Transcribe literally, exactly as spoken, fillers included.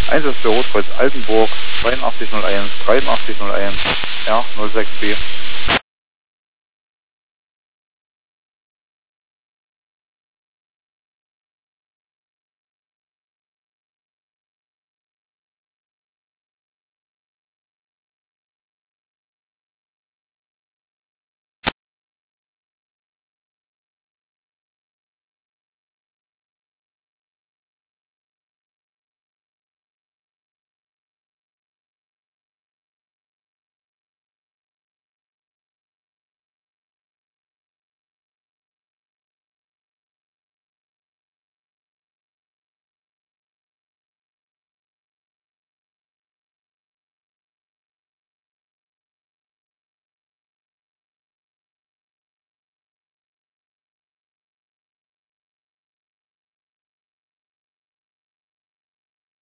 Einsatzbüro Kreuz Altenburg, zweiundachtzig null eins, dreiundachtzig null eins, R null sechs B.